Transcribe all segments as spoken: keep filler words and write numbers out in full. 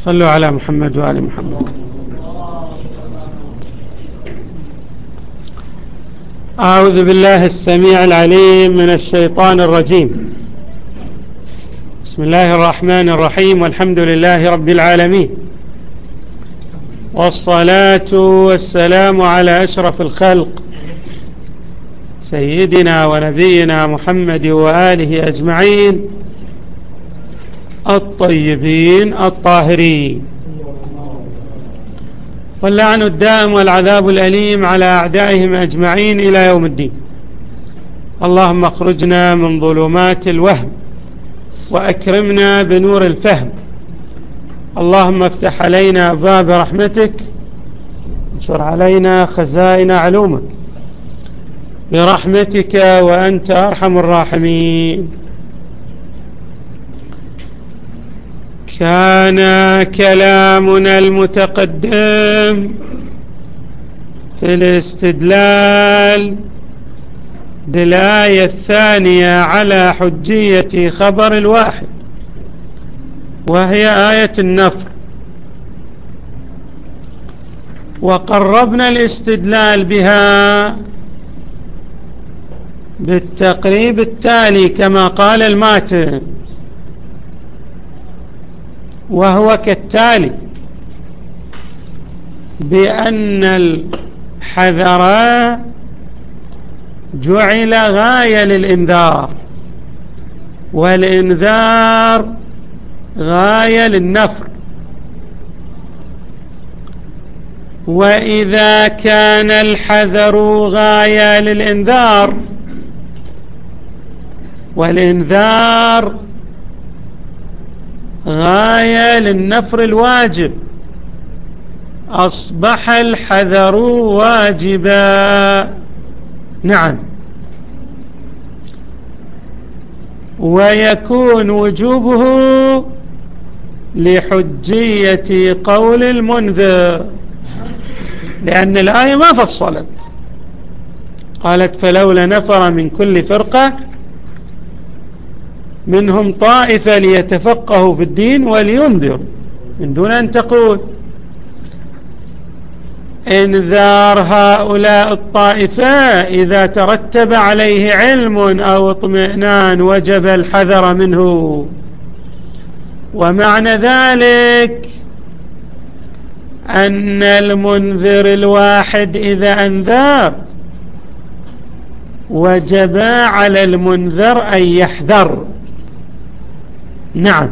صلوا على محمد وآل محمد. أعوذ بالله السميع العليم من الشيطان الرجيم. بسم الله الرحمن الرحيم، والحمد لله رب العالمين، والصلاة والسلام على أشرف الخلق سيدنا ونبينا محمد وآله أجمعين الطيبين الطاهرين، واللعن الدائم والعذاب الأليم على أعدائهم أجمعين إلى يوم الدين. اللهم اخرجنا من ظلمات الوهم وأكرمنا بنور الفهم. اللهم افتح علينا أبواب رحمتك، انشر علينا خزائن علومك برحمتك وأنت أرحم الراحمين. كان كلامنا المتقدم في الاستدلال بالآية الثانية على حجية خبر الواحد، وهي آية النفر، وقربنا الاستدلال بها بالتقريب التالي كما قال الماتن، وهو كالتالي: بأن الحذر جعل غاية للإنذار، والإنذار غاية للنفر. وإذا كان الحذر غاية للإنذار والإنذار غاية للنفر الواجب، أصبح الحذر واجبا. نعم، ويكون وجوبه لحجية قول المنذر، لأن الآية ما فصلت، قالت: فلولا نفر من كل فرقة منهم طائفة ليتفقهوا في الدين ولينذروا، من دون أن تقول انذار هؤلاء الطائفة إذا ترتب عليه علم أو اطمئنان وجب الحذر منه. ومعنى ذلك أن المنذر الواحد إذا أنذر وجب على المنذر أن يحذر. نعم،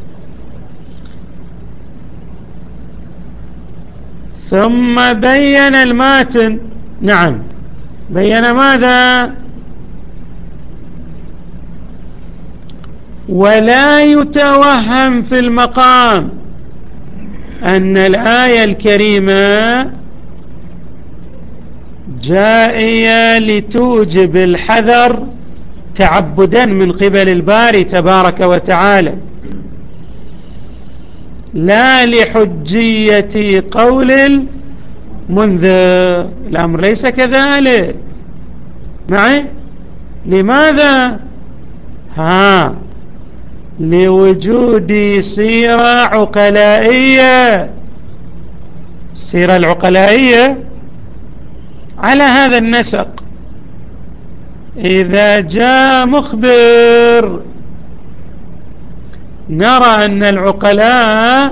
ثم بين الماتن، نعم، بين ماذا؟ ولا يتوهم في المقام أن الآية الكريمة جائية لتوجب الحذر تعبدا من قبل الباري تبارك وتعالى، لا لحجية قول المنذر. الأمر ليس كذلك معي. لماذا؟ ها لوجود سيرة عقلائية. السيرة العقلائية على هذا النسق: إذا جاء مخبر نرى أن العقلاء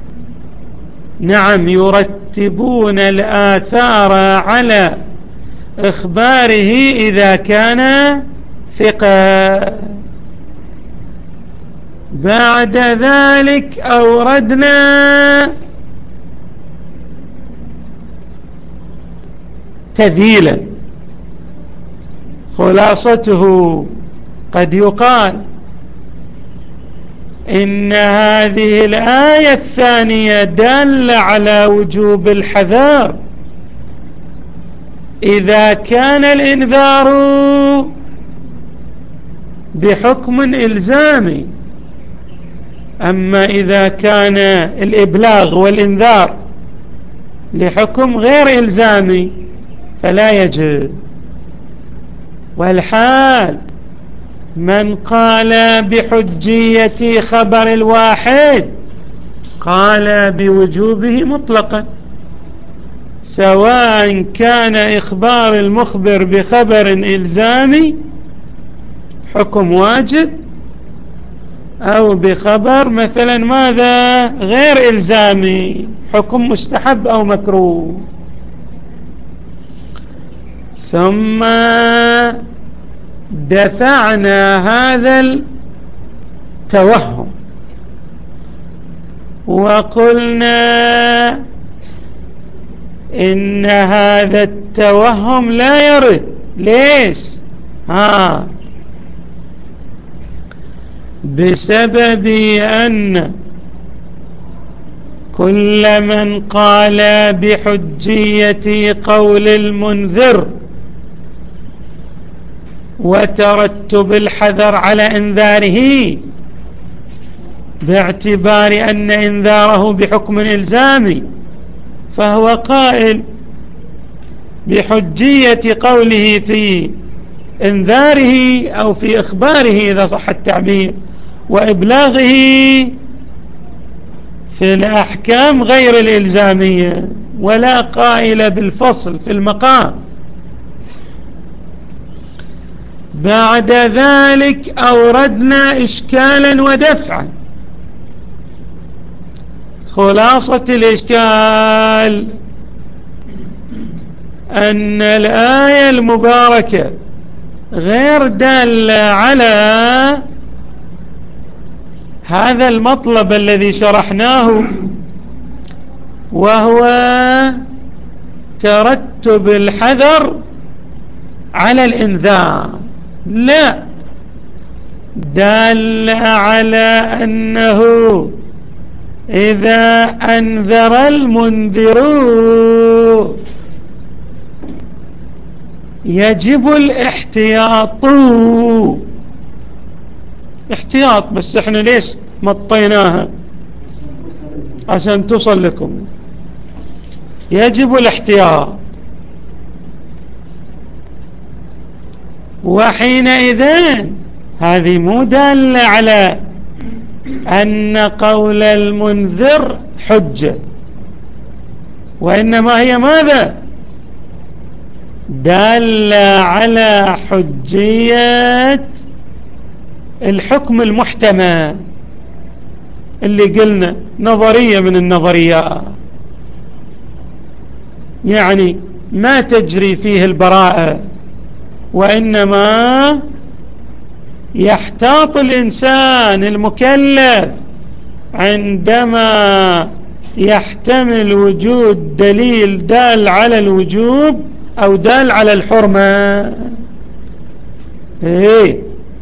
نعم يرتبون الآثار على إخباره إذا كان ثقة. بعد ذلك أوردنا تذيلا، خلاصته قد يقال إن هذه الآية الثانية دالة على وجوب الحذر إذا كان الإنذار بحكم إلزامي، أما إذا كان الإبلاغ والإنذار لحكم غير إلزامي فلا يجب. والحال من قال بحجية خبر الواحد قال بوجوبه مطلقا، سواء كان إخبار المخبر بخبر إلزامي حكم واجب أو بخبر مثلا ماذا غير إلزامي حكم مستحب أو مكروه. ثم دفعنا هذا التوهم وقلنا إن هذا التوهم لا يرد. ليش؟ ها بسبب أن كل من قال بحجية قول المنذر وترتب الحذر على إنذاره باعتبار أن إنذاره بحكم إلزامي، فهو قائل بحجية قوله في إنذاره أو في إخباره إذا صح التعبير وإبلاغه في الأحكام غير الإلزامية، ولا قائل بالفصل في المقام. بعد ذلك أوردنا إشكالا ودفعا. خلاصة الإشكال أن الآية المباركة غير دالة على هذا المطلب الذي شرحناه، وهو ترتب الحذر على الإنذار، لا، دال على أنه إذا أنذر المنذرون يجب الاحتياط. احتياط، بس احنا ليش مطيناها؟ عشان توصل لكم. يجب الاحتياط، وحينئذ هذه مو دالة على أن قول المنذر حجة، وإنما هي ماذا؟ دالة على حجية الحكم المحتمل اللي قلنا نظرية من النظريات، يعني ما تجري فيه البراءة، وإنما يحتاط الإنسان المكلف عندما يحتمل وجود دليل دال على الوجوب أو دال على الحرمة. إيه،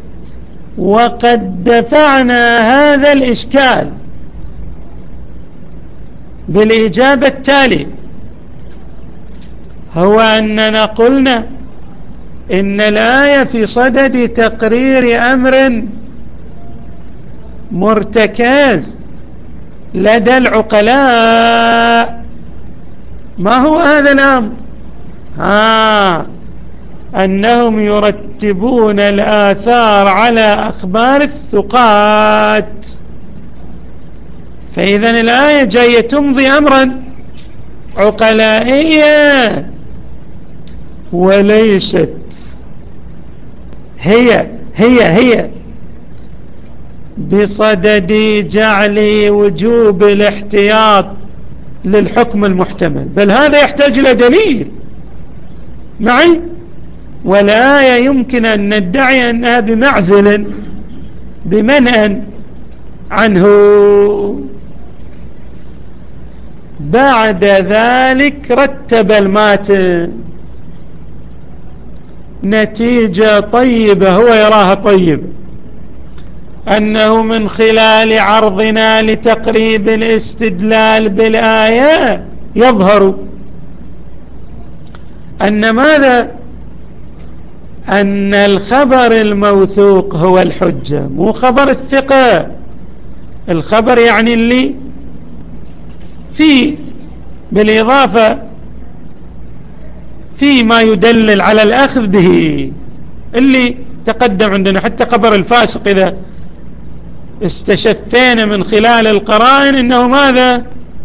وقد دفعنا هذا الإشكال بالإجابة التالية، هو أننا قلنا إن الآية في صدد تقرير أمر مرتكز لدى العقلاء. ما هو هذا الأمر؟ ها أنهم يرتبون الآثار على أخبار الثقات. فإذا الآية جاية تمضي أمرا عقلائيا، وليست هي هي هي بصدد جعل وجوب الاحتياط للحكم المحتمل، بل هذا يحتاج إلى دليل معي. والآية يمكن أن ندعي أنها بمعزل بمنع عنه. بعد ذلك رتب الماتن نتيجة طيبة هو يراها طيبة، أنه من خلال عرضنا لتقريب الاستدلال بالآية يظهر أن ماذا؟ أن الخبر الموثوق هو الحجة، مو خبر الثقة. الخبر يعني اللي فيه بالإضافة في ما يدلل على الأخذ به، اللي تقدم عندنا. حتى خبر الفاسق إذا استشفينا من خلال القرائن انه ماذا؟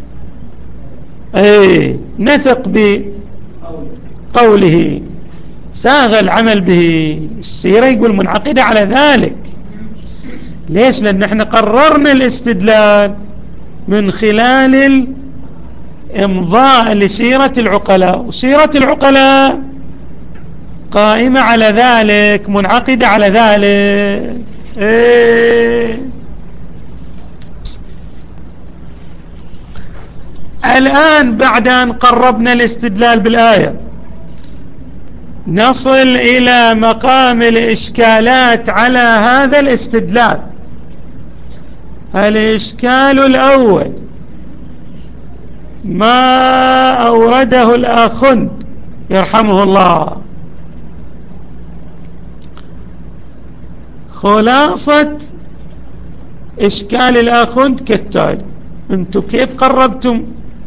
ايه نثق بقوله، ساغ العمل به. السيرة يقول منعقدة على ذلك. ليش؟ لأن احنا قررنا الاستدلال من خلال الامضاء لسيرة العقلاء، وسيرة العقلاء قائمة على ذلك، منعقدة على ذلك. إيه. الآن بعد أن قربنا الاستدلال بالآية نصل إلى مقام الإشكالات على هذا الاستدلال. الإشكال الأول ما أورده الآخند يرحمه الله. خلاصة إشكال الآخند كالتالي: أنتم كيف قربتم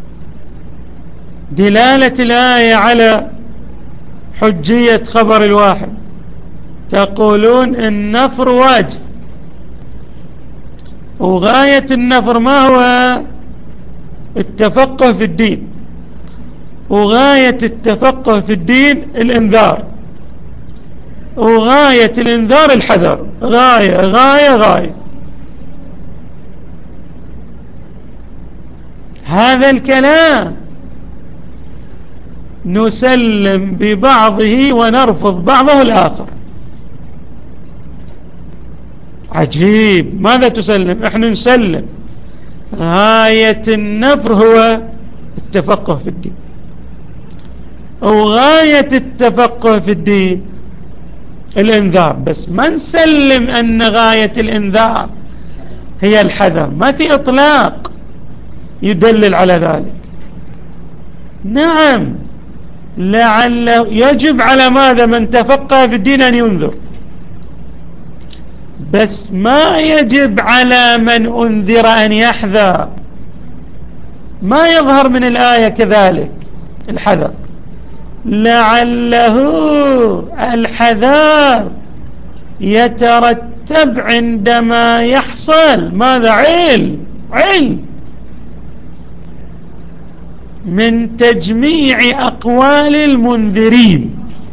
دلالة الآية على حجية خبر الواحد؟ تقولون النفر واجب، وغاية النفر ما هو؟ التفقه في الدين، وغاية التفقه في الدين الإنذار، وغاية الإنذار الحذر. غاية غاية غاية. هذا الكلام نسلم ببعضه ونرفض بعضه الآخر. عجيب. ماذا تسلم؟ احنا نسلم غاية النفر هو التفقه في الدين، وغاية التفقه في الدين الإنذار، بس ما نسلم أن غاية الإنذار هي الحذر. ما في إطلاق يدلل على ذلك. نعم، لعل يجب على ماذا؟ من تفقه في الدين أن ينذر، بس ما يجب على من أنذر أن يحذر. ما يظهر من الآية كذلك الحذر. لعله الحذر يترتب عندما يحصل ماذا؟ علم علم من تجميع أقوال المنذرين.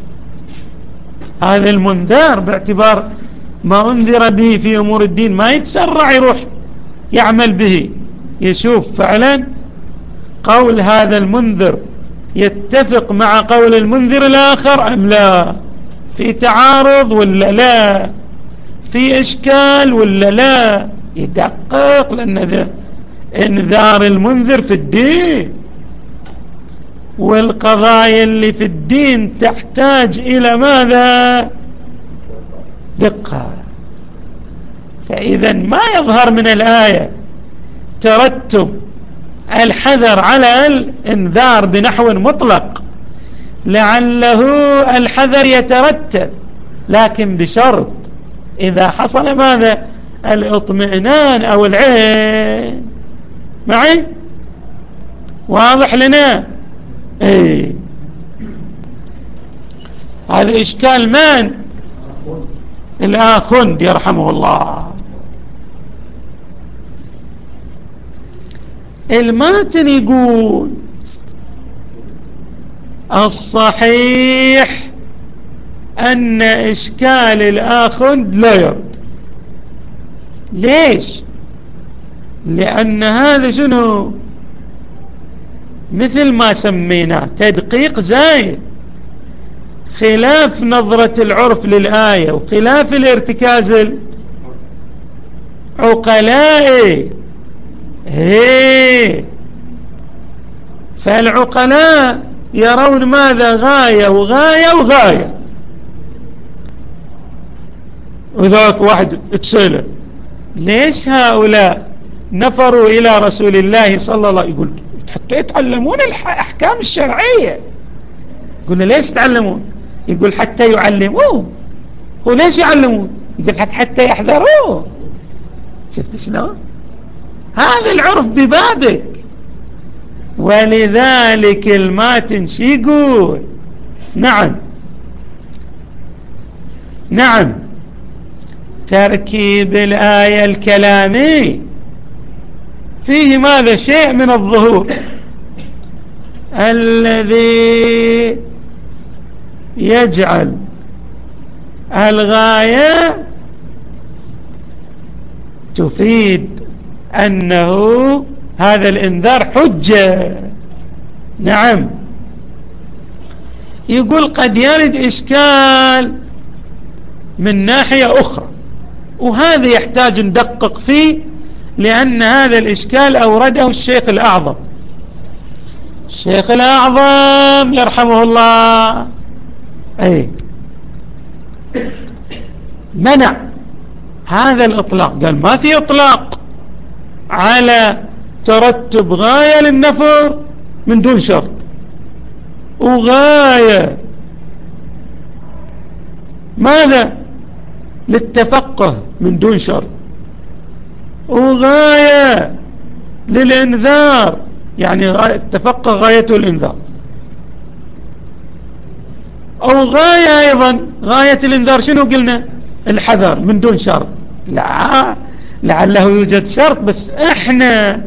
هذا المنذر باعتبار ما أنذر به في أمور الدين ما يتسرع يروح يعمل به، يشوف فعلا قول هذا المنذر يتفق مع قول المنذر الآخر أم لا، في تعارض ولا لا، في إشكال ولا لا. يدقق، لأن ذا انذار المنذر في الدين، والقضايا اللي في الدين تحتاج إلى ماذا؟ دقة. فإذا ما يظهر من الآية ترتب الحذر على الانذار بنحو مطلق. لعله الحذر يترتب، لكن بشرط إذا حصل ماذا؟ الاطمئنان أو العين. معي؟ واضح لنا؟ ايه. هذا إشكال من؟ الآخند يرحمه الله. الماتن يقول الصحيح أن إشكال الآخند لا يرد. ليش؟ لأن هذا شنو؟ مثل ما سميناه تدقيق زايد، خلاف نظرة العرف للآية وخلاف الارتكاز العقلاء. هي فالعقلاء يرون ماذا؟ غاية وغاية وغاية. وذاك واحد اتسأل ليش هؤلاء نفروا إلى رسول الله صلى الله عليه وسلم؟ يقول حتى يتعلمون الأحكام الشرعية. قلنا ليش تعلمون؟ يقول حتى يعلموه. يقول ليش يعلمون؟ يقول حتى يحذروه. شفت شلون؟ هذا العرف ببابك. ولذلك الماتن شي يقول؟ نعم نعم تركيب الآية الكلامي فيه ماذا؟ شيء من الظهور الذي يجعل الغاية تفيد أنه هذا الإنذار حجة. نعم. يقول قد يرد إشكال من ناحية أخرى، وهذا يحتاج ندقق فيه، لأن هذا الإشكال أورده الشيخ الأعظم. الشيخ الأعظم يرحمه الله أي منع هذا الإطلاق، قال ما في إطلاق على ترتب غاية للنفر من دون شرط، وغاية ماذا للتفقه من دون شرط، وغاية للإنذار، يعني التفقه غايته الإنذار، أو غاية أيضا غاية الإنذار شنو قلنا؟ الحذر من دون شرط. لا، لعله يوجد شرط، بس احنا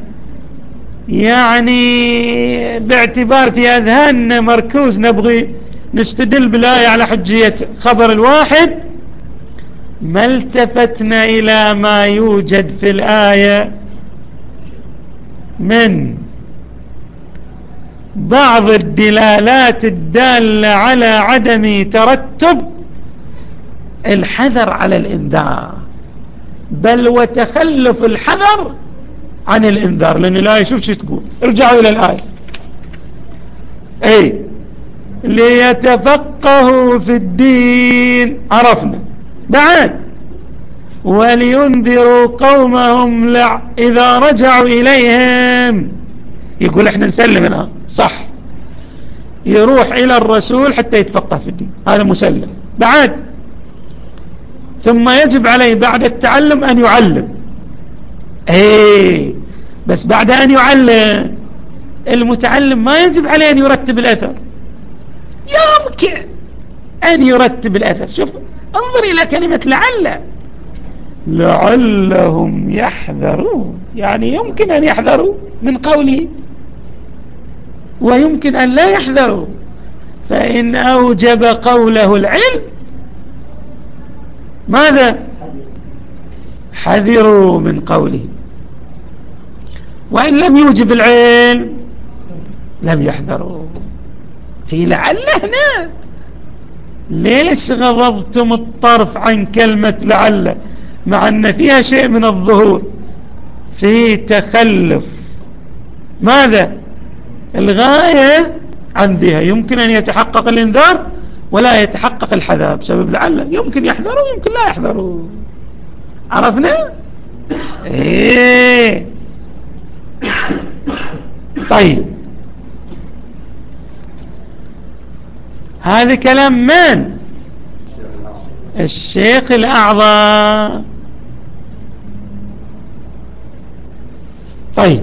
يعني باعتبار في أذهاننا مركوز نبغي نستدل بالآية على حجية خبر الواحد، ما التفتنا إلى ما يوجد في الآية من بعض الدلالات الدالة على عدم ترتب الحذر على الإنذار، بل وتخلف الحذر عن الإنذار. لأن الآية شوف شو تقول، ارجعوا إلى الآية أي ليتفقهوا في الدين، عرفنا بعد، ولينذروا قومهم لع إذا رجعوا إليهم. يقول احنا نسلم الآن صح، يروح إلى الرسول حتى يتفقه في الدين، هذا مسلم بعد. ثم يجب عليه بعد التعلم أن يعلم، ايه بس بعد أن يعلم المتعلم ما يجب عليه أن يرتب الأثر، يمكن أن يرتب الأثر. شوف انظر إلى كلمة لعل، لعلهم يحذرون، يعني يمكن أن يحذروا من قوله ويمكن أن لا يحذروا، فإن أوجب قوله العلم ماذا؟ حذروا من قوله، وإن لم يوجب العلم لم يحذروا. في لعل هنا ليش غضضتم الطرف عن كلمة لعل مع أن فيها شيء من الظهور؟ في تخلف ماذا؟ الغاية عن ذها، يمكن أن يتحقق الإنذار ولا يتحقق الحذر بسبب لعل، يمكن يحذروا يمكن لا يحذروا. عرفنا؟ ايه طيب، هذا كلام من؟ الشيخ الأعظم. طيب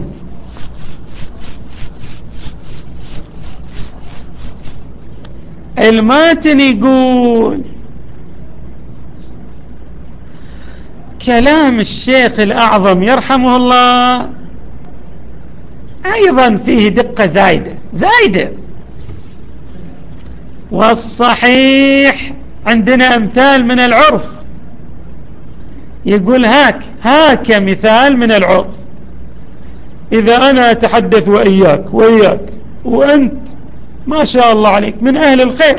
الماتن يقول كلام الشيخ الأعظم يرحمه الله أيضا فيه دقة زايدة زايدة، والصحيح عندنا أمثال من العرف. يقول هاك هاك مثال من العرف، إذا أنا أتحدث وإياك وإياك وأنت ما شاء الله عليك من أهل الخير،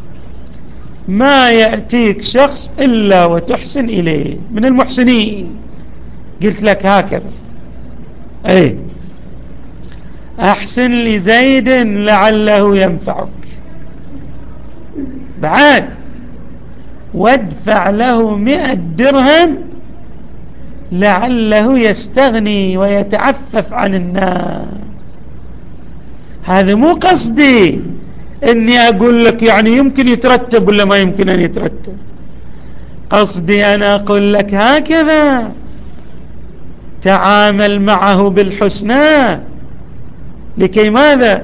ما يأتيك شخص إلا وتحسن إليه من المحسنين، قلت لك هكذا أي أحسن لزيد لعله ينفعك، بعد وادفع له مئة درهم لعله يستغني ويتعفف عن الناس. هذا مو قصدي اني اقول لك يعني يمكن يترتب ولا ما يمكن ان يترتب، قصدي انا اقول لك هكذا تعامل معه بالحسنى، لكي ماذا؟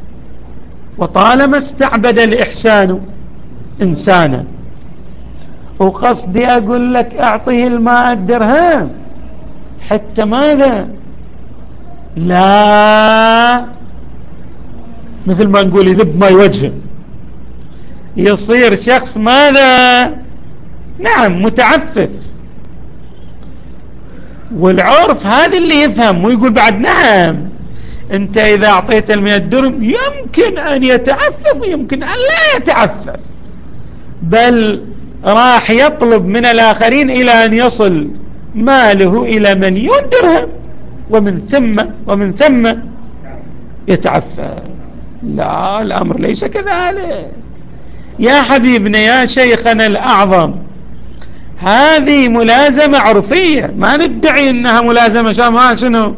وطالما استعبد الإحسان إنسانا وقصدي أقول لك أعطيه الماء الدرهم حتى ماذا؟ لا، مثل ما نقول يذب ما يوجهه، يصير شخص ماذا؟ نعم متعفف. والعرف هذا اللي يفهم ويقول بعد نعم انت اذا اعطيت المئة درهم يمكن ان يتعفف ويمكن ان لا يتعفف، بل راح يطلب من الاخرين الى ان يصل ماله الى مليون درهم ومن ثم ومن ثم يتعفف. لا، الامر ليس كذلك يا حبيبنا يا شيخنا الاعظم. هذه ملازمة عرفية، ما ندعي انها ملازمة شامها شنو،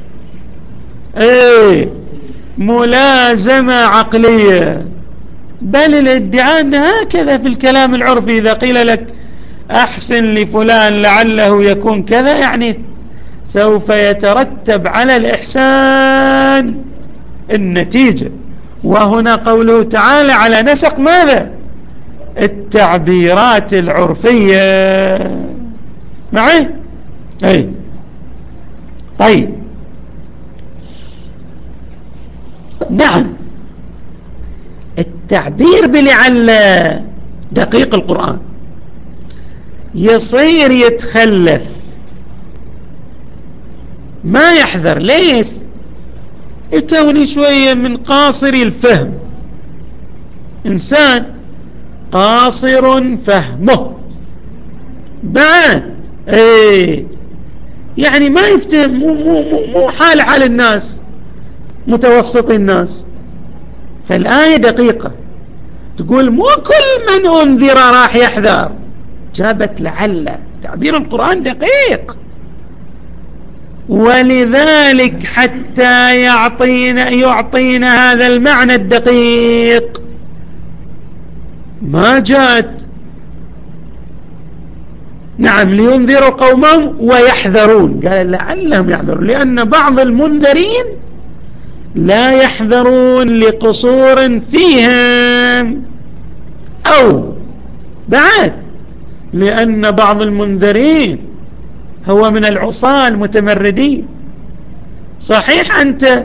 ايه ملازمة عقلية، بل الادعاء ان هكذا في الكلام العرفي اذا قيل لك احسن لفلان لعله يكون كذا، يعني سوف يترتب على الاحسان النتيجة. وهنا قوله تعالى على نسق ماذا؟ التعبيرات العرفية معي. اي طيب نعم، التعبير بلعل دقيق القرآن يصير يتخلف، ما يحذر. ليش؟ يكون شوية من قاصر الفهم، إنسان قاصر فهمه بعد ايه يعني ما يفتهم، مو, مو, مو, مو حال حال الناس متوسط الناس. فالآية دقيقة تقول مو كل من أنذر راح يحذر، جابت لعل. تعبير القرآن دقيق، ولذلك حتى يعطينا يعطينا هذا المعنى الدقيق ما جاءت نعم لينذروا قومهم ويحذرون، قال لعلهم يحذرون، لأن بعض المنذرين لا يحذرون لقصور فيهم، أو بعد لأن بعض المنذرين هو من العصاة المتمردين. صحيح أنت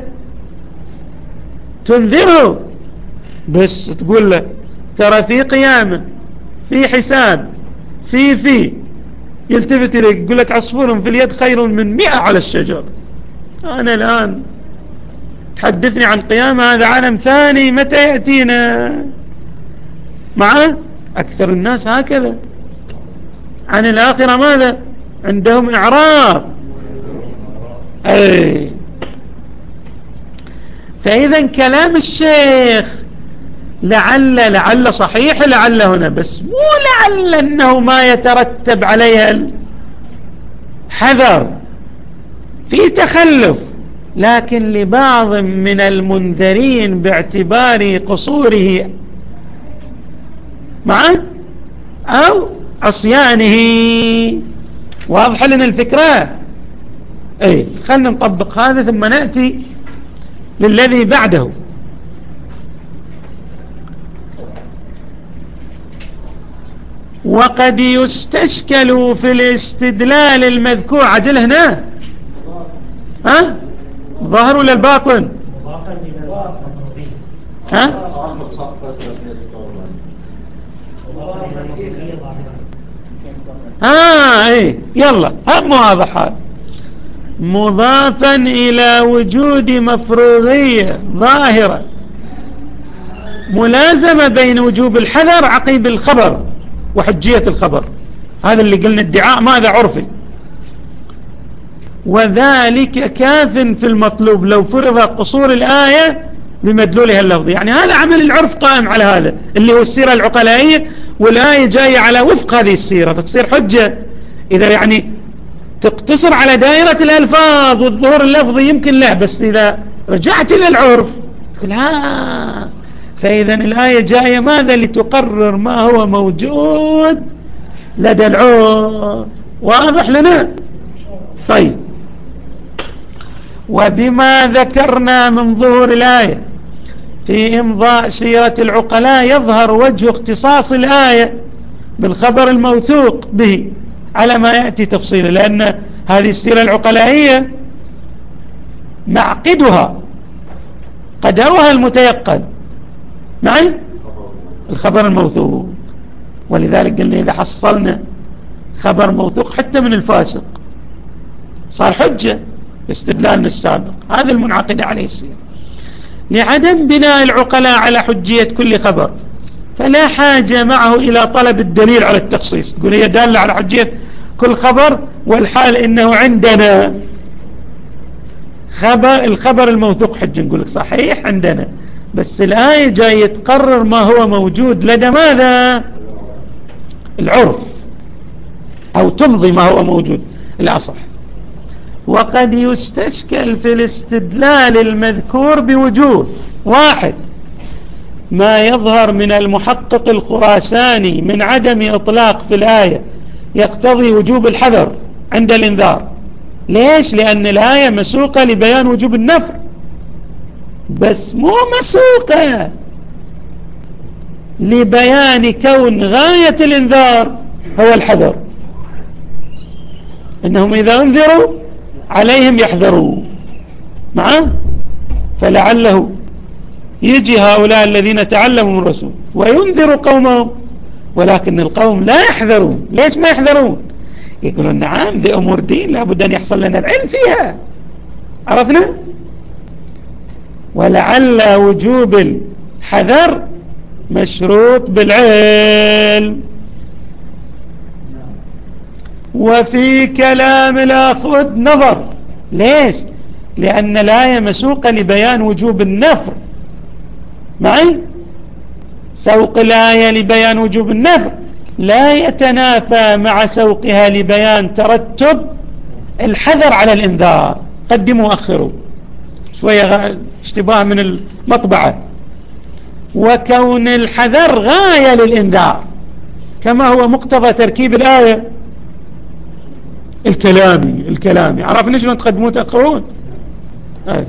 تنذره بس تقول له ترى في قيامة، في حساب، في في يلتفت إليك يقول لك عصفور في اليد خير من مئة على الشجر. أنا الآن تحدثني عن قيامة، هذا عالم ثاني متى يأتينا معه؟ أكثر الناس هكذا عن الآخرة ماذا؟ عندهم إعراض. أي فإذا كلام الشيخ لعل لعل صحيح، لعل هنا بس مو لعل أنه ما يترتب عليها الحذر في تخلف، لكن لبعض من المنذرين باعتبار قصوره معه أو عصيانه. واضح لنا الفكرة؟ اي خلنا نطبق هذا ثم نأتي للذي بعده. وقد يستشكل في الاستدلال المذكور. عدل هنا ها ظاهر ولا الباطن؟ ها ها اي يلا هم واضح هذا. مضافا إلى وجود مفروضية ظاهرة ملازمة بين وجوب الحذر عقيب الخبر وحجية الخبر. هذا اللي قلنا ادعاء ماذا؟ عرفي. وذلك كاف في المطلوب لو فرض قصور الآية بمدلولها اللفظي. يعني هذا عمل العرف قائم على هذا اللي هو السيرة العقلائية، والآية جاية على وفق هذه السيرة فتصير حجة. إذا يعني تقتصر على دائرة الألفاظ والظهور اللفظي يمكن لا، بس إذا رجعت إلى العرف تقول ها. فإذا الآية جاية ماذا؟ لتقرر ما هو موجود لدى العرف. واضح لنا؟ طيب، وبما ذكرنا من ظهور الآية في إمضاء سيرة العقلاء يظهر وجه اختصاص الآية بالخبر الموثوق به على ما يأتي تفصيله، لأن هذه السيرة العقلائية معقدها قدرها المتيقن مع الخبر الموثوق. ولذلك قلنا إذا حصلنا خبر موثوق حتى من الفاسق صار حجة باستدلالنا السابق. هذا المنعقد عليه السيرة. لعدم بناء العقلاء على حجية كل خبر فلا حاجة معه إلى طلب الدليل على التخصيص. تقول هي دالة على حجية كل خبر، والحال إنه عندنا خبر الخبر الموثوق حجة. نقول لك صحيح عندنا، بس الآية جاية تقرر ما هو موجود لدى ماذا؟ العرف، أو تمضي ما هو موجود الأصح. وقد يستشكل في الاستدلال المذكور بوجوه: واحد، ما يظهر من المحقق الخراساني من عدم إطلاق في الآية يقتضي وجوب الحذر عند الإنذار. ليش؟ لأن الآية مسوقة لبيان وجوب النفر، بس مو مسوقة لبيان كون غاية الإنذار هو الحذر، إنهم إذا انذروا عليهم يحذروا معه. فلعله يجي هؤلاء الذين تعلموا من الرسول وينذروا قومهم، ولكن القوم لا يحذرون. ليش ما يحذرون؟ يقولون نعم ذي أمور دين لابد أن يحصل لنا العلم فيها، عرفنا؟ ولعل وجوب الحذر مشروط بالعلم. وفي كلام الآخذ نظر. ليش؟ لأن الآية مسوقة لبيان وجوب النفر معي. سوق الآية لبيان وجوب النفر لا يتنافى مع سوقها لبيان ترتب الحذر على الإنذار. قدموا وأخروا شوية اشتباه من المطبعة. وكون الحذر غاية للإنذار كما هو مقتضى تركيب الآية الكلامي الكلامي عرفنا شلون تقدمون تأخرون. أي.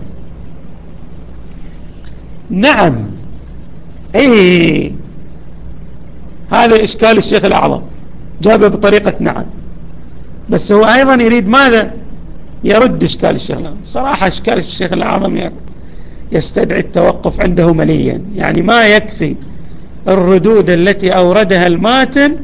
نعم ايه هذا إشكال الشيخ الأعظم جابه بطريقة نعم، بس هو أيضا يريد ماذا؟ يرد إشكال الشيخ الأعظم. صراحة إشكال الشيخ الأعظم يستدعي التوقف عنده مليا، يعني ما يكفي الردود التي أوردها الماتن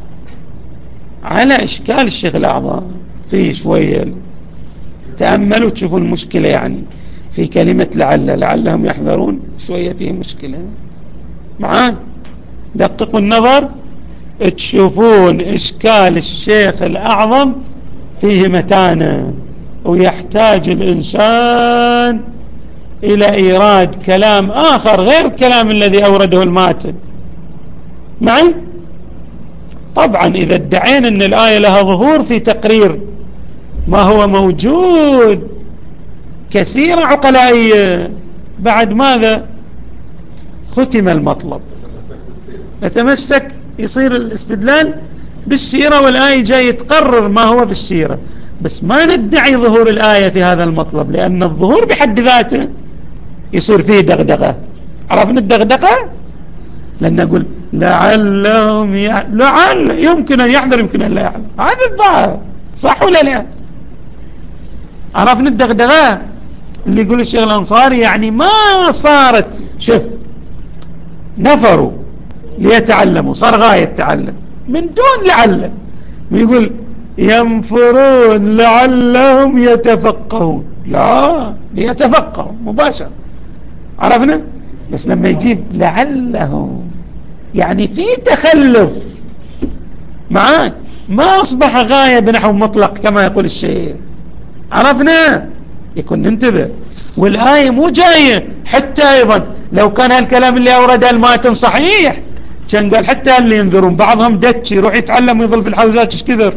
على إشكال الشيخ الأعظم. في شوية تأملوا تشوفوا المشكلة، يعني في كلمة لعل لعلهم يحذرون شوية فيه مشكلة معاه. دققوا النظر تشوفون إشكال الشيخ الأعظم فيه متانة، ويحتاج الإنسان إلى إيراد كلام آخر غير الكلام الذي أورده الماتن معي. طبعا إذا ادعينا أن الآية لها ظهور في تقرير ما هو موجود كثير عقلائية، بعد ماذا ختم المطلب؟ يتمسك يصير الاستدلال بالسيرة، والآية جاي تقرر ما هو في السيرة، بس ما ندعي ظهور الآية في هذا المطلب، لأن الظهور بحد ذاته يصير فيه دغدغة. عرفنا الدغدغة؟ لأن نقول لعلهم ي... لعل يمكن أن يحذر يمكن أن لا يحذر، هذا الظاهر صح ولا لا؟ عرفنا الدغدغة اللي يقول الشيخ الأنصاري، يعني ما صارت شوف نفروا ليتعلموا صار غاية تعلم من دون لعل، ويقول ينفرون لعلهم يتفقهون، لا ليتفقهوا مباشرة. عرفنا؟ بس لما يجيب لعلهم يعني في تخلف معاه، ما أصبح غاية بنحو مطلق كما يقول الشيخ. عرفنا؟ يكون ننتبه. والآية مو جاية حتى أيضا لو كان هالكلام اللي أورده الماتن صحيح كان قال حتى اللي ينذرون بعضهم دتش يروح يتعلم ويظل في الحوزات ايش كثر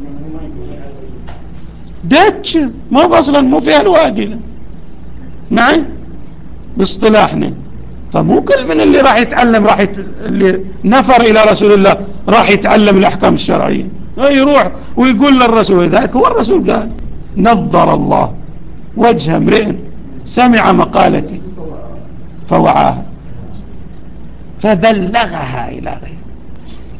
دتش ما بأصلا مو فيها الوادي ده معي باصطلاحنا. فمو كل من اللي راح يتعلم راح يت... اللي نفر إلى رسول الله راح يتعلم الأحكام الشرعية، يروح ويقول للرسول ذلك هو الرسول قال نظر الله وجه امرئ سمع مقالتي فوعاها فبلغها إلى غيره.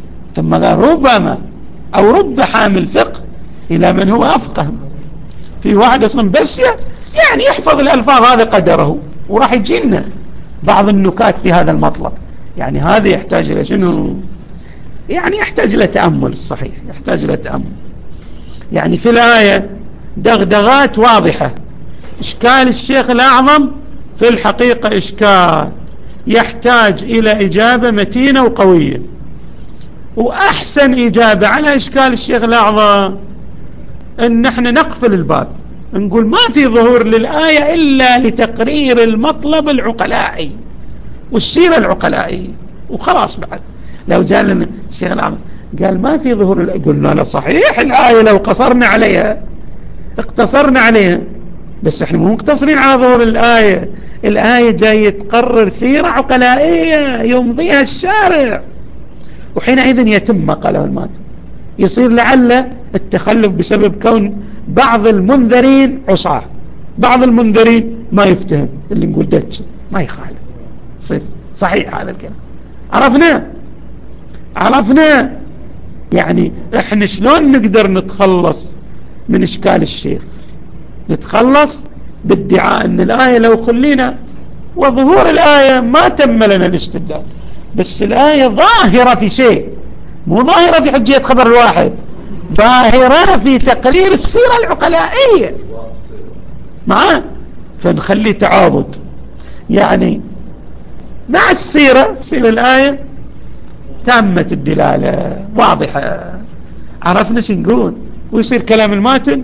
ثم قال ربما أو رب حامل فقه إلى من هو أفقه. في واحد أصلا بس يعني يحفظ الألفاظ هذا قدره، وراح يجينا بعض النكات في هذا المطلب. يعني هذا يحتاج إلى شنو؟ يعني يحتاج إلى تأمل. الصحيح يحتاج إلى تأمل. يعني في الآية دغدغات واضحة. إشكال الشيخ الأعظم في الحقيقة إشكال يحتاج إلى إجابة متينة وقوية. وأحسن إجابة على إشكال الشيخ الأعظم أن نحن نقفل الباب، نقول ما في ظهور للآية إلا لتقرير المطلب العقلائي والسيرة العقلائية وخلاص. بعد لو جاء لنا الشيخ الأعظم قال ما في ظهور، قلنا له صحيح الآية لو قصرنا عليها اقتصرنا عليها، بس احنا مو مقتصرين على ظهور الآية. الآية جاية تقرر سيرة عقلائية يمضيها الشارع، وحينئذ يتم ما قاله الماتن. يصير لعل التخلف بسبب كون بعض المنذرين عصاه، بعض المنذرين ما يفتهم اللي نقول دتش ما يخالف. صير صحيح هذا الكلام. عرفنا عرفنا يعني احنا شلون نقدر نتخلص من اشكال الشيخ؟ نتخلص بادعاء ان الآية لو خلينا، وظهور الآية ما تم لنا الاستدلال، بس الآية ظاهرة في شيء، مو ظاهرة في حجية خبر الواحد، ظاهرة في تقرير السيرة العقلائية معاه. فنخلي تعاضد يعني مع السيرة، سيرة الآية تامة الدلالة واضحة، عرفنا شو نقول، ويصير كلام الماتن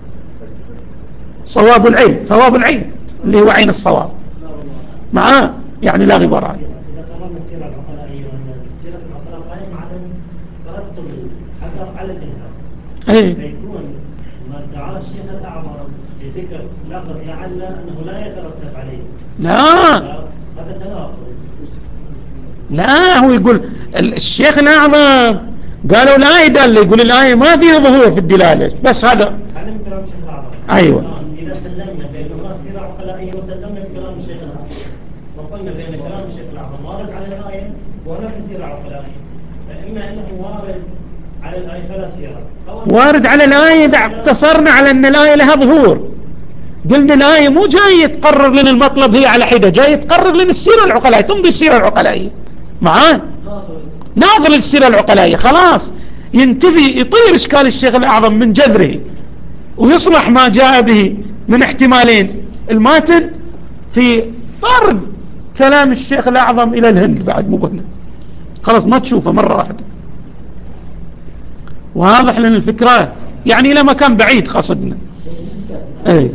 صواب العين، صواب العين اللي هو عين الصواب معاه، يعني لا غبار عنه. إذا قررنا السيرة العقلائية والسيرة العقلائية مع عدم ترتب الحذر على الإنفاس، ايه فيكون ما ادعاه الشيخ الأعظم بذكر لفظ لعل أنه لا يترتب عليه. لا هذا تناقض. لا، هو يقول الشيخ الأعظم قالوا الآية دالة، يقول الآية ما فيها ظهور في الدلالة، بس هذا هذا من كلام الشيخ الأعظم. أيوة. إذا سلمنا بأن هناك سيرة عقلائية وسلمنا بكلام الشيخ الأعظم، وقلنا بأن كلام الشيخ الأعظم وارد على الآية وهناك سيرة عقلائية، فإما أنه وارد على الآية فلا سيرة، وارد على الآية إذا اقتصرنا على أن الآية لها ظهور. قلنا الآية مو جاية تقرر لنا المطلب هي على حدة، جاية تقرر لنا السيرة العقلائية، تمضي السيرة العقلائية معاه، ناظر للسيرة العقلائية، خلاص ينتفي، يطير إشكال الشيخ الأعظم من جذره، ويصلح ما جاء به من احتمالين الماتن في طرد كلام الشيخ الأعظم إلى الهند. بعد مو قلنا خلاص ما تشوفه مرة واحدة، واضح لنا الفكرة يعني إلى مكان بعيد قصدنا. ايه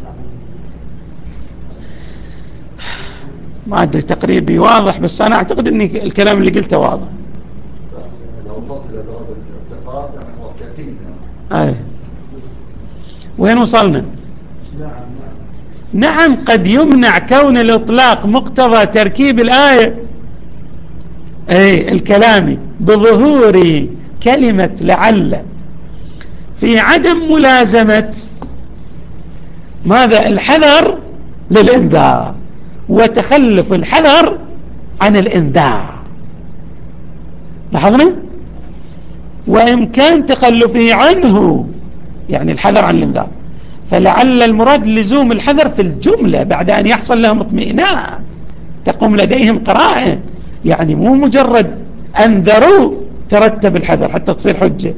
ما أدري تقريبي واضح، بس أنا أعتقد أن الكلام اللي قلته واضح. لو وصلت إلى درجة الارتقاء يعني وصيتين. ايه وين وصلنا؟ نعم قد يمنع كون الإطلاق مقتضى تركيب الآية ايه الكلامي بظهور كلمة لعل في عدم ملازمة ماذا؟ الحذر للإنذار، وتخلف الحذر عن الإنذار. لاحظنا؟ وإمكان تخلفه عنه، يعني الحذر عن الإنذار، فلعل المراد لزوم الحذر في الجملة بعد أن يحصل لهم اطمئنان، تقوم لديهم قرائن، يعني مو مجرد أنذروا ترتب الحذر حتى تصير حجة.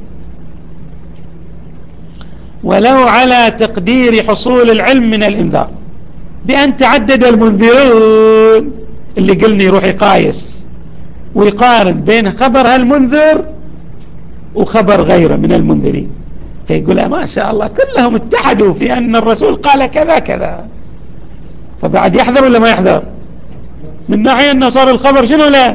ولو على تقدير حصول العلم من الإنذار بأن تعدد المنذرون، اللي قلني يروح يقايس ويقارن بين خبر هالمنذر وخبر غيره من المنذرين، فيقول ما شاء الله كلهم اتحدوا في أن الرسول قال كذا كذا، فبعد يحذر ولا ما يحذر؟ من ناحية أنه صار الخبر شنو لا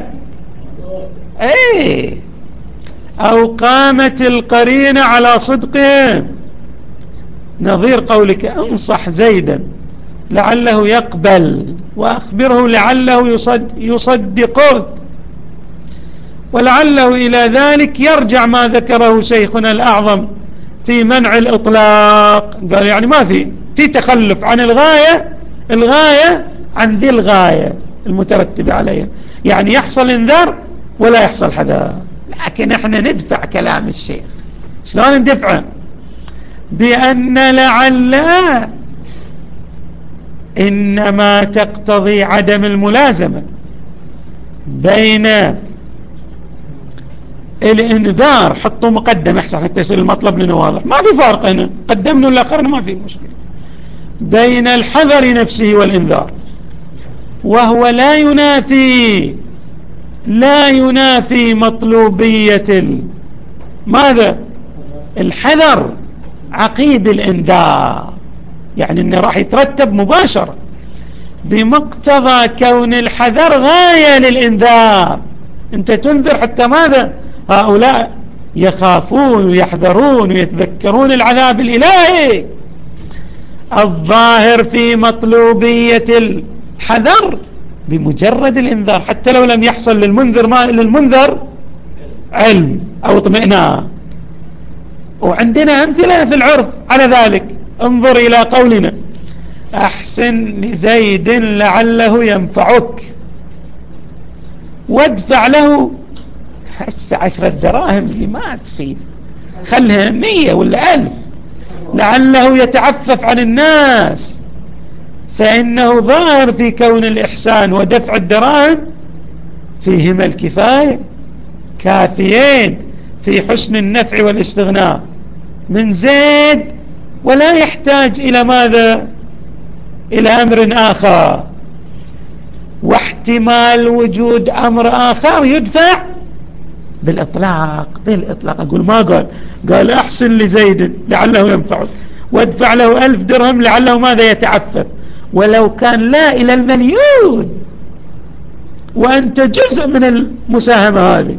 ايه، أو قامت القرينة على صدقهم، نظير قولك انصح زيدا لعله يقبل وأخبره لعله يصد يصدقه، ولعله إلى ذلك يرجع ما ذكره شيخنا الأعظم في منع الإطلاق. قال يعني ما في في تخلف عن الغاية، الغاية عن ذي الغاية المترتبة عليها، يعني يحصل انذار ولا يحصل حذر، لكن احنا ندفع كلام الشيخ. شلون ندفعه؟ بأن لعل إنما تقتضي عدم الملازمة بين الانذار، حطوا مقدم احسن حتى يصير المطلب لنا واضح، ما في فرق هنا، قدمنا الآخرين ما في مشكلة، بين الحذر نفسه والانذار، وهو لا ينافي لا ينافي مطلوبية ال... ماذا؟ الحذر عقيب الانذار، يعني انه راح يترتب مباشرة بمقتضى كون الحذر غاية للانذار. انت تنذر حتى ماذا؟ هؤلاء يخافون ويحذرون ويتذكرون العذاب الإلهي. الظاهر في مطلوبية الحذر بمجرد الانذار، حتى لو لم يحصل للمنذر ما للمنذر علم أو اطمئنان. وعندنا أمثلة في العرف على ذلك. انظر إلى قولنا أحسن لزيد لعله ينفعك، وادفع له هسه عشرة دراهم اللي ما تفيد، خلها مية ولا ألف لعله يتعفف عن الناس، فإنه ظاهر في كون الإحسان ودفع الدراهم فيهما الكفاية، كافيين في حسن النفع والاستغناء من زيد، ولا يحتاج إلى ماذا؟ إلى أمر آخر. واحتمال وجود أمر آخر يدفع بالإطلاق بالإطلاق أقول ما قال قال أحسن لزيد لعله ينفعه وادفع له ألف درهم لعله ماذا؟ يتعفف. ولو كان لا إلى المليون وأنت جزء من المساهمة هذه،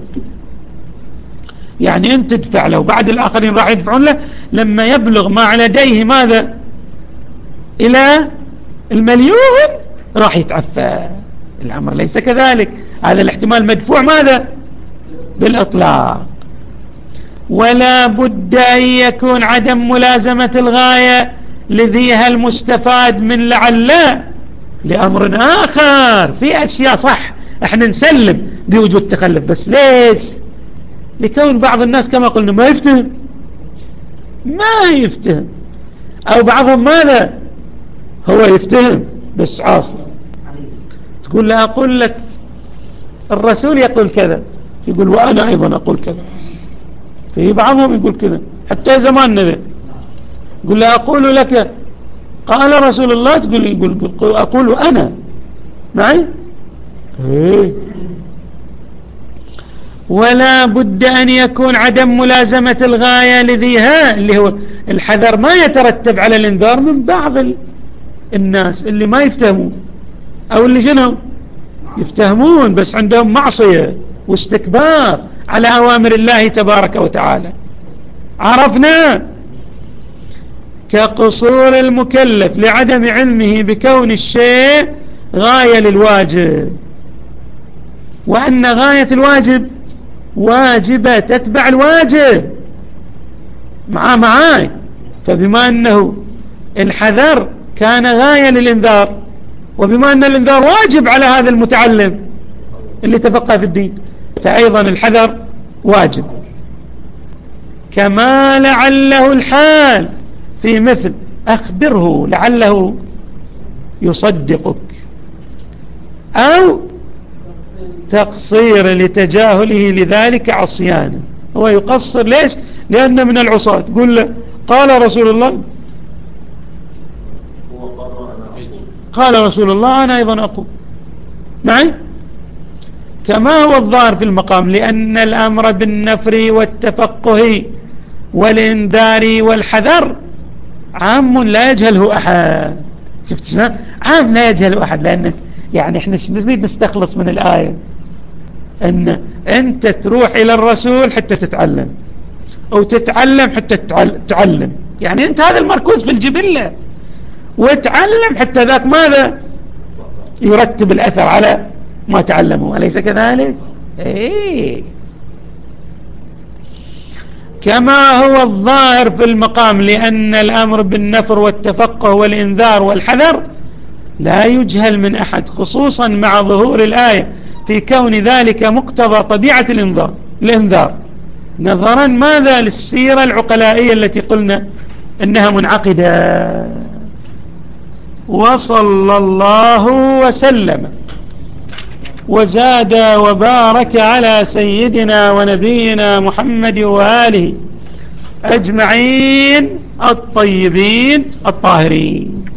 يعني أنت تدفع له بعد الآخرين راح يدفعون له لما يبلغ ما على يديه ماذا؟ إلى المليون راح يتعفى. الأمر ليس كذلك، هذا الاحتمال مدفوع ماذا؟ بالإطلاق. ولا بد أن يكون عدم ملازمة الغاية لذيها المستفاد من لعل لأمر آخر. في أشياء صح احنا نسلم بوجود تخلف، بس ليش؟ لكون بعض الناس كما قلنا ما يفتهم ما يفتهم أو بعضهم ماذا؟ هو يفتهم بس عاصي. تقول لا أقول لك الرسول يقول كذا، يقول وأنا أيضا أقول كذا. في بعضهم يقول كذا حتى زماننا ذا، يقول لا أقول لك قال رسول الله، تقول يقول أقول أنا معي إيه. ولا بد أن يكون عدم ملازمة الغاية لذيها اللي هو الحذر ما يترتب على الانذار من بعض الناس اللي ما يفتهمون، أو اللي شنو يفتهمون بس عندهم معصية واستكبار على أوامر الله تبارك وتعالى. عرفنا كقصور المكلف لعدم علمه بكون الشيء غاية للواجب، وأن غاية الواجب واجبة تتبع الواجب معاه معاي. فبما أنه الحذر كان غاية للإنذار، وبما أن الإنذار واجب على هذا المتعلم اللي تفقه في الدين، فأيضا الحذر واجب. كما لعله الحال في مثل أخبره لعله يصدقك، أو تقصير لتجاهله لذلك عصيانا. هو يقصر ليش؟ لأن من العصاة تقول له قال رسول الله، قال رسول الله أنا أيضا أقول معي. كما هو الظاهر في المقام، لأن الأمر بالنفر والتفقه والإنذار والحذر عام لا يجهله أحد. شفت شنو؟ عام لا يجهله أحد، لأن يعني احنا نريد نستخلص من الآية أن أنت تروح إلى الرسول حتى تتعلم، أو تتعلم حتى تعلم، يعني أنت هذا المركوز في الجبلة، وتعلم حتى ذاك ماذا؟ يرتب الأثر على ما تعلموا، أليس كذلك؟ إيه. كما هو الظاهر في المقام، لأن الأمر بالنفر والتفقه والإنذار والحذر لا يجهل من أحد، خصوصا مع ظهور الآية في كون ذلك مقتضى طبيعة الإنذار. الإنذار نظرا ماذا للسيرة العقلائية التي قلنا إنها منعقدة. وصلى الله وسلم وزاد وبارك على سيدنا ونبينا محمد وآله أجمعين الطيبين الطاهرين.